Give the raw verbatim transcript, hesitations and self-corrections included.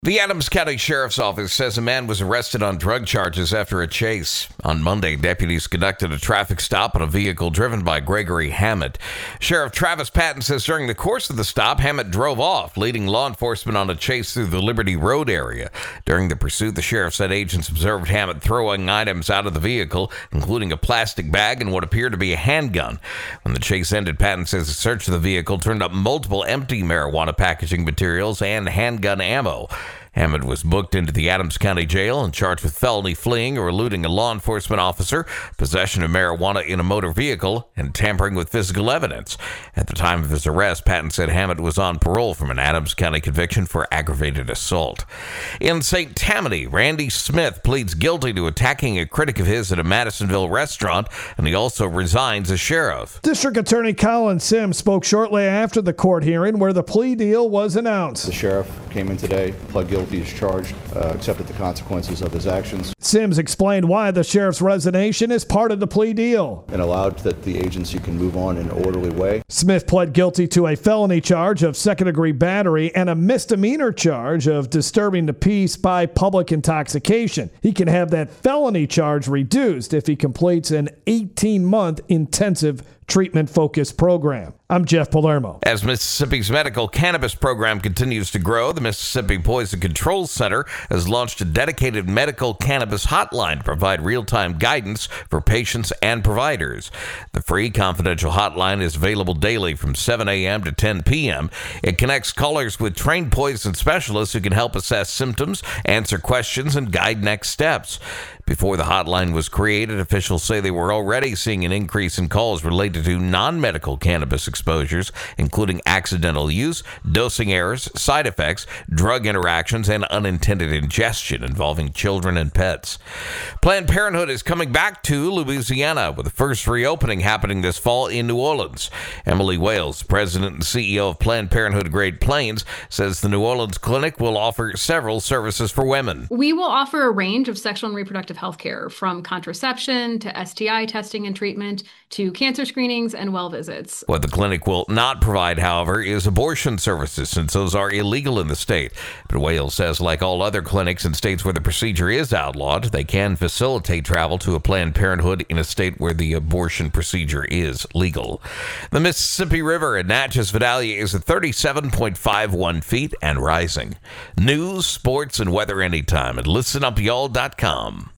The Adams County Sheriff's Office says a man was arrested on drug charges after a chase. On Monday, deputies conducted a traffic stop on a vehicle driven by Gregory Hammett. Sheriff Travis Patton says during the course of the stop, Hammett drove off, leading law enforcement on a chase through the Liberty Road area. During the pursuit, the sheriff said agents observed Hammett throwing items out of the vehicle, including a plastic bag and what appeared to be a handgun. When the chase ended, Patton says the search of the vehicle turned up multiple empty marijuana packaging materials and handgun ammo. Hammett was booked into the Adams County Jail and charged with felony fleeing or eluding a law enforcement officer, possession of marijuana in a motor vehicle, and tampering with physical evidence. At the time of his arrest, Patton said Hammett was on parole from an Adams County conviction for aggravated assault. In Saint Tammany, Randy Smith pleads guilty to attacking a critic of his at a Madisonville restaurant, and he also resigns as sheriff. District Attorney Colin Sims spoke shortly after the court hearing where the plea deal was announced. The sheriff came in today, pled guilty. He is charged, uh, accepted the consequences of his actions. Sims explained why the sheriff's resignation is part of the plea deal And allowed that the agency can move on in an orderly way. Smith pled guilty to a felony charge of second-degree battery and a misdemeanor charge of disturbing the peace by public intoxication. He can have that felony charge reduced if he completes an eighteen-month intensive treatment-focused program. I'm Jeff Palermo. As Mississippi's medical cannabis program continues to grow, the Mississippi Poison Control Center has launched a dedicated medical cannabis hotline to provide real-time guidance for patients and providers. The free confidential hotline is available daily from seven a.m. to ten p.m. It connects callers with trained poison specialists who can help assess symptoms, answer questions, and guide next steps. Before the hotline was created, officials say they were already seeing an increase in calls related to non-medical cannabis exposures, including accidental use, dosing errors, side effects, drug interactions, and unintended ingestion involving children and pets. Planned Parenthood is coming back to Louisiana, with the first reopening happening this fall in New Orleans. Emily Wales, president and C E O of Planned Parenthood Great Plains, says the New Orleans clinic will offer several services for women. We will offer a range of sexual and reproductive health care, from contraception to S T I testing and treatment to cancer screenings and well visits. What the clinic will not provide, however, is abortion services, since those are illegal in the state. But Wales says, like all other clinics in states where the procedure is outlawed, they can facilitate travel to a Planned Parenthood in a state where the abortion procedure is legal. The Mississippi River at Natchez Vidalia is at thirty-seven point five one feet and rising. News, sports, and weather anytime at listen up y'all dot com.